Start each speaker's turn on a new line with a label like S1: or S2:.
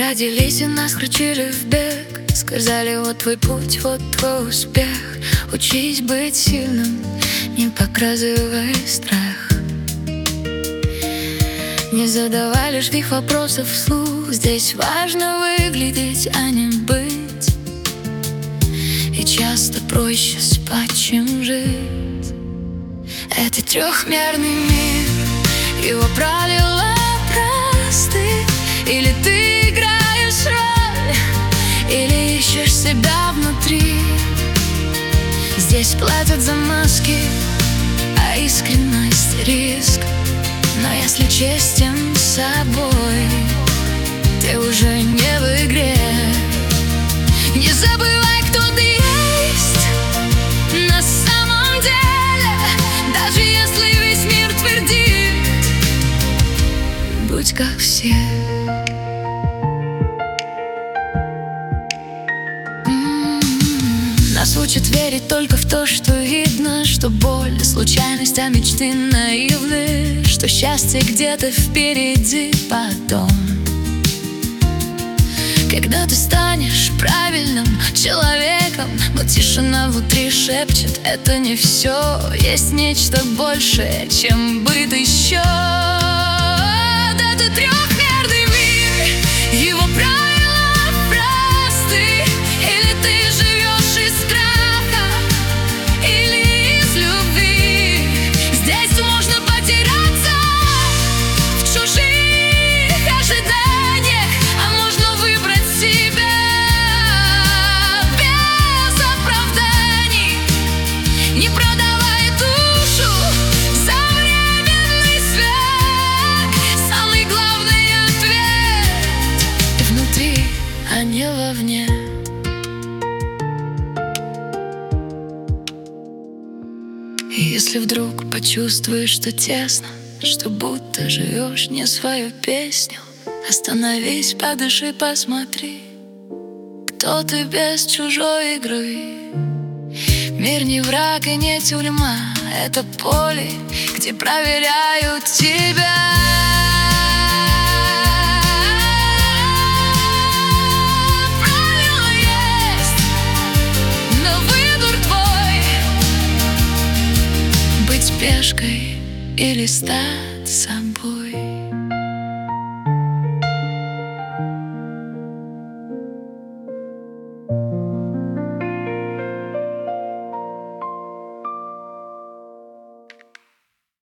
S1: родились и нас включили в бег. Сказали, вот твой путь, вот твой успех. Учись быть сильным, не показывай страх. Не задавай лишних вопросов вслух. Здесь важно выглядеть, а не быть. И часто проще спать, чем жить. Это трехмерный мир, его правила просты. Или ты играешь роль, или ищешь себя внутри. Здесь платят за маски, а искренность — риск. Но если честен с собой, ты уже не в игре. Не забывай, кто ты есть на самом деле. Даже если весь мир твердит, будь как все. Нас учат верить только в то, что видно, что боль — случайность, а мечты наивны, что счастье где-то впереди потом. Когда ты станешь правильным человеком, но тишина внутри шепчет: это не все, есть нечто большее, чем быт еще. Это трехмерный мир, его правила просты. Или ты живешь из страха, или из любви. Здесь можно потеряться в чужих ожиданиях, а можно выбрать себя без оправданий. Не продавай душу за временный свет. Самый главный ответ внутри, а не вовне. И если вдруг почувствуешь, что тесно, что будто живешь не свою песню, остановись, подыши, посмотри, кто ты без чужой игры. Мир не враг и не тюрьма, это поле, где проверяют тебя. Правила есть, но выбор твой. Быть пешкой или стать собой.